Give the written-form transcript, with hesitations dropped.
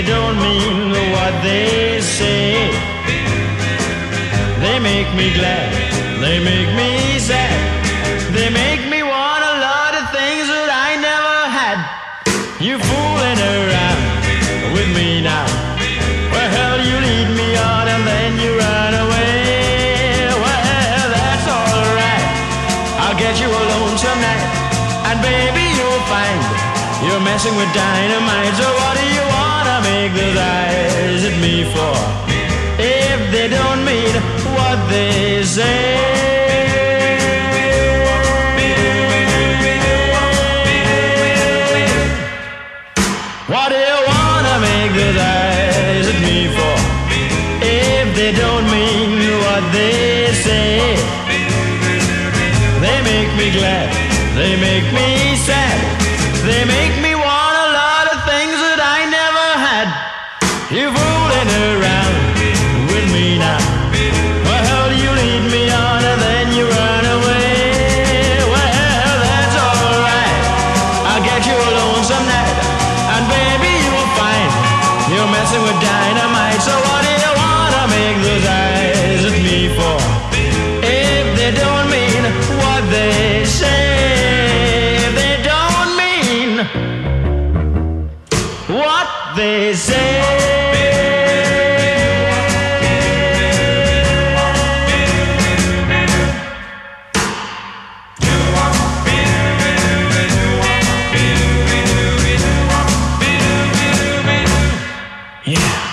don't mean what they say. They make me glad, they make me sad, they make me want a lot of things that I never had. You fooling around with me now. Well, hell, you lead me on and then you run away. Well, that's alright, I'll get you alone tonight. And baby, you'll find you're messing with dynamite. So what do you wanna make those eyes at me for, if they don't mean what they say? What do you wanna make those eyes at me for, if they don't mean what they say? They make me glad, they make me sad, they make me want a lot of things that I never had. You fooling around with me now. Well, hell, you lead me on and then you run away. Well, that's alright, I'll get you alone some night. And baby, you'll find you're messing with dynamite. So what do you wanna make those eyes at me for, if they don't mean what they say? If they don't mean what they say. Yeah.